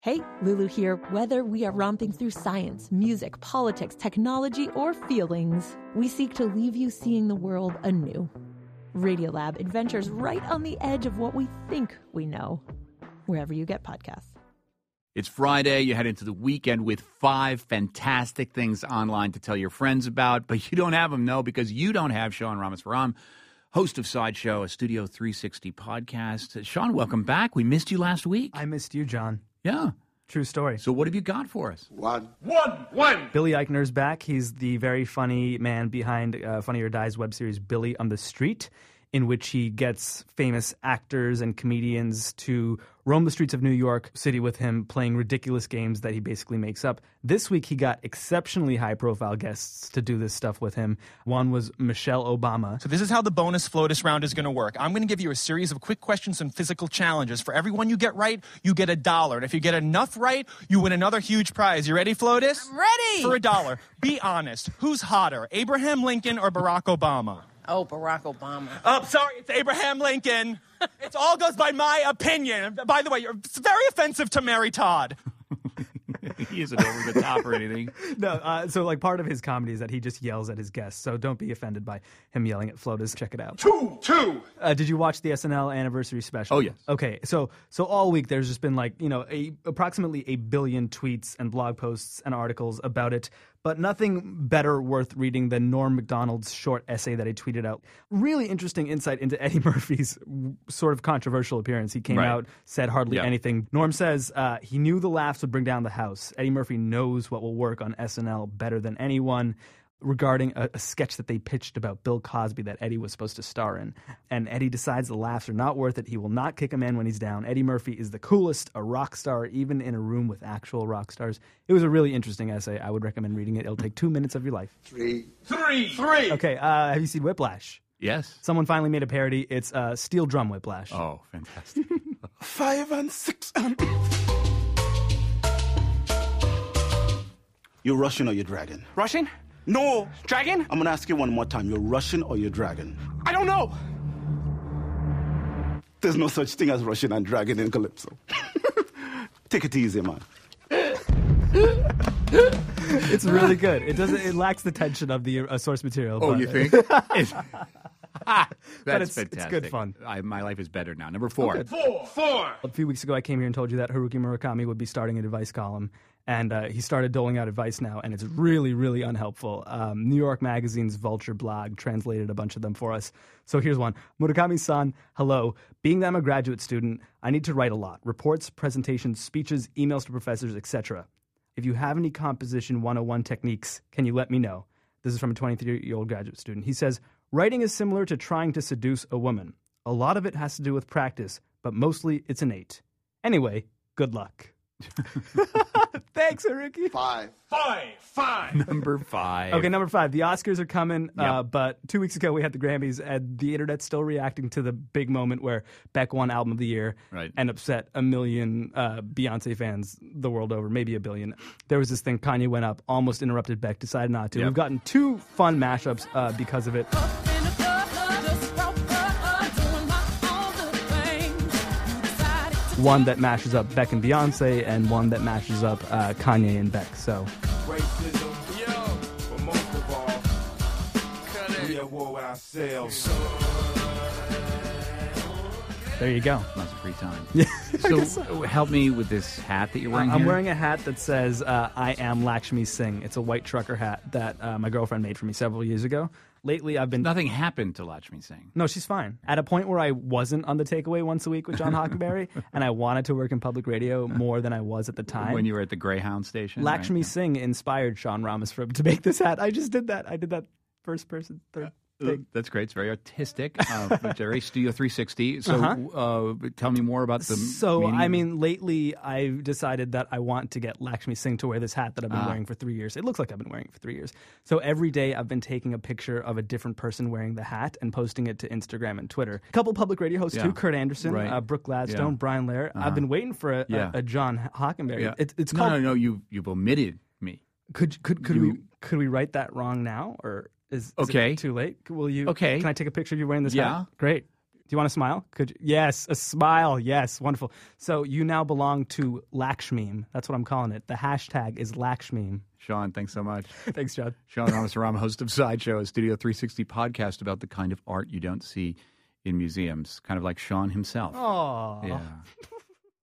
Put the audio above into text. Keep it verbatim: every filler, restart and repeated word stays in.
Hey, Lulu here. Whether we are romping through science, music, politics, technology, or feelings, we seek to leave you seeing the world anew. Radiolab adventures right on the edge of what we think we know, wherever you get podcasts. It's Friday. You head into the weekend with five fantastic things online to tell your friends about, but you don't have them, no, because you don't have Sean Ramaswamy, host of Sideshow, a Studio three sixty podcast. Sean, welcome back. We missed you last week. I missed you, John. Yeah. True story. So what have you got for us? One. One. One. Billy Eichner's back. He's the very funny man behind uh, Funny or Die's web series Billy on the Street, in which he gets famous actors and comedians to roam the streets of New York City with him, playing ridiculous games that he basically makes up. This week, he got exceptionally high-profile guests to do this stuff with him. One was Michelle Obama. So this is how the bonus Flotus round is going to work. I'm going to give you a series of quick questions and physical challenges. For every one you get right, you get a dollar. And if you get enough right, you win another huge prize. You ready, Flotus? I'm ready. For a dollar. Be honest. Who's hotter, Abraham Lincoln or Barack Obama? Oh, Barack Obama. Oh, sorry, it's Abraham Lincoln. It all goes by my opinion. By the way, you're it's very offensive to Mary Todd. He isn't over the top or anything. No, uh, so like part of his comedy is that he just yells at his guests. So don't be offended by him yelling at Flotus. Check it out. Two, two. Uh, did you watch the S N L anniversary special? Oh, yes. Okay, so so all week there's just been like, you know, a, approximately a billion tweets and blog posts and articles about it, but nothing better worth reading than Norm Macdonald's short essay that he tweeted out. Really interesting insight into Eddie Murphy's sort of controversial appearance. He came Right. out, said hardly Yeah. anything. Norm says uh, he knew the laughs would bring down the house. Eddie Murphy knows what will work on S N L better than anyone, regarding a, a sketch that they pitched about Bill Cosby that Eddie was supposed to star in. And Eddie decides the laughs are not worth it. He will not kick a man when he's down. Eddie Murphy is the coolest, a rock star, even in a room with actual rock stars. It was a really interesting essay. I would recommend reading it. It'll take two minutes of your life. Three. Three. Three. Okay, uh, have you seen Whiplash? Yes. Someone finally made a parody. It's uh, Steel Drum Whiplash. Oh, fantastic. Five and six and... You're Russian or you're dragon? Russian? No. Dragon? I'm going to ask you one more time. You're Russian or you're dragon? I don't know. There's no such thing as Russian and dragon in Calypso. Take it easy, man. It's really good. It doesn't. It lacks the tension of the uh, source material. Oh, but, you think? It's- That's it's- it's fantastic. good fun. I, my life is better now. Number four. Four. Four. A few weeks ago, I came here and told you that Haruki Murakami would be starting an advice column, and uh, he started doling out advice now, and it's really, really unhelpful. Um, New York Magazine's Vulture blog translated a bunch of them for us. So here's one. Murakami-san, hello. Being that I'm a graduate student, I need to write a lot. Reports, presentations, speeches, emails to professors, et cetera. If you have any composition one oh one techniques, can you let me know? This is from a twenty-three-year-old graduate student. He says, writing is similar to trying to seduce a woman. A lot of it has to do with practice, but mostly it's innate. Anyway, good luck. Thanks, Haruki. Five. Five. Five. Number five. Okay, number five. The Oscars are coming, uh, Yep. but two weeks ago we had the Grammys, and the internet's still reacting to the big moment where Beck won Album of the Year Right. and upset a million uh, Beyonce fans the world over, maybe a billion. There was this thing, Kanye went up, almost interrupted Beck, decided not to. Yep. We've gotten two fun mashups uh, because of it. One that mashes up Beck and Beyonce, and one that mashes up uh, Kanye and Beck. So Racism, yo, but most of all, cut it. We at war with ourselves. there you go. Lots of free time. Yeah. So help me with this hat that you're wearing I'm here. wearing a hat that says, uh, I am Lakshmi Singh. It's a white trucker hat that uh, my girlfriend made for me several years ago. Lately, I've been... Nothing happened to Lakshmi Singh. No, she's fine. At a point where I wasn't on the takeaway once a week with John Hockenberry, and I wanted to work in public radio more than I was at the time. When you were at the Greyhound station. Lakshmi right? Singh inspired Sean Ramaswamy to make this hat. I just did that. I did that first person, third thing. That's great. It's very artistic. Uh, very Studio three sixty. So Uh-huh. uh, tell me more about the So, meaning I of- mean, lately I've decided that I want to get Lakshmi Singh to wear this hat that I've been Ah. wearing for three years. It looks like I've been wearing it for three years. So every day I've been taking a picture of a different person wearing the hat and posting it to Instagram and Twitter. A couple public radio hosts Yeah. too, Kurt Anderson, Right. uh, Brooke Gladstone, Yeah. Brian Lair. Uh-huh. I've been waiting for a, Yeah. a, a John Hockenberry. Yeah. It, it's no, called... no, no. You you've omitted me. Could, could, could, You- we, could we write that wrong now? Or is, is Okay. it too late? Will you? Okay. Can I take a picture of you wearing this Yeah. hat? Great. Do you want a smile? Could you? Yes, a smile. Yes, wonderful. So you now belong to Lakshmi. That's what I'm calling it. The hashtag is Lakshmi. Sean, thanks so much. Thanks, John. Sean Ramasaram, host of Sideshow, a Studio three sixty podcast about the kind of art you don't see in museums, kind of like Sean himself. Aww. Yeah.